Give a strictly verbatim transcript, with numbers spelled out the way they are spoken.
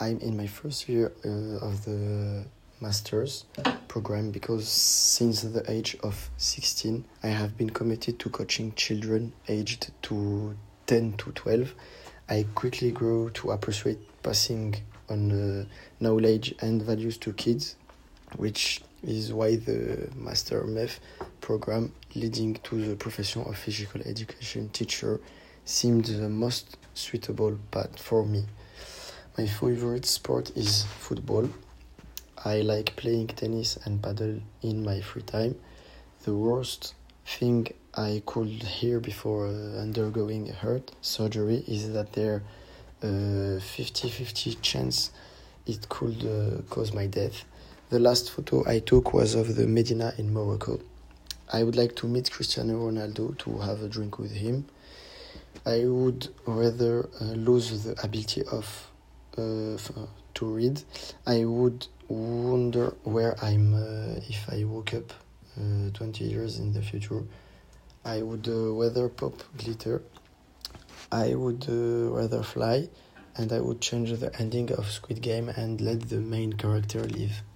I'm in my first year uh, of the master's program because since the age of sixteen, I have been committed to coaching children aged to ten to twelve. I quickly grew to appreciate passing on uh, knowledge and values to kids, which is why the Master M F program leading to the profession of physical education teacher seemed the most suitable path for me. My favorite sport is football. I like playing tennis and paddle in my free time. The worst thing I could hear before uh, undergoing heart surgery is that there a uh, fifty-fifty chance it could uh, cause my death. The last photo I took was of the Medina in Morocco. I would like to meet Cristiano Ronaldo to have a drink with him. I would rather uh, lose the ability of uh, to read. I would wonder where I'm uh, if I woke up uh, twenty years in the future. I would uh, rather pop glitter. I would uh, rather fly, and I would change the ending of Squid Game and let the main character live.